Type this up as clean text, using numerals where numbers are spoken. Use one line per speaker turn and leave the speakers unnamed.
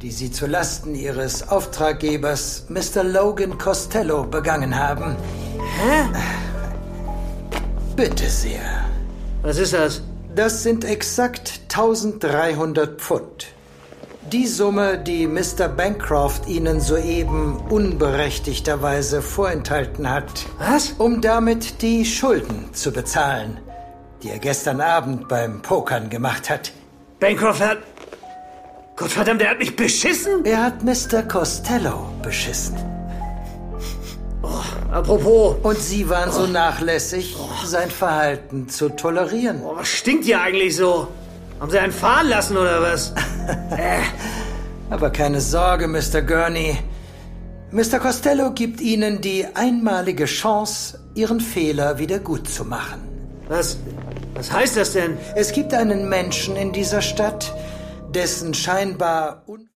die Sie zulasten Ihres Auftraggebers Mr. Logan Costello begangen haben.
Hä?
Bitte sehr.
Was ist das?
Das sind exakt 1300 Pfund. Die Summe, die Mr. Bancroft Ihnen soeben unberechtigterweise vorenthalten hat.
Was?
Um damit die Schulden zu bezahlen, die er gestern Abend beim Pokern gemacht hat.
Bancroft hat... Gottverdammt, er hat mich beschissen?
Er hat Mr. Costello beschissen.
Apropos...
Und Sie waren so nachlässig, sein Verhalten zu tolerieren.
Was stinkt hier eigentlich so? Haben Sie einen fahren lassen oder was?
Aber keine Sorge, Mr. Gurney. Mr. Costello gibt Ihnen die einmalige Chance, Ihren Fehler wieder gut zu machen.
Was heißt das denn?
Es gibt einen Menschen in dieser Stadt, dessen scheinbar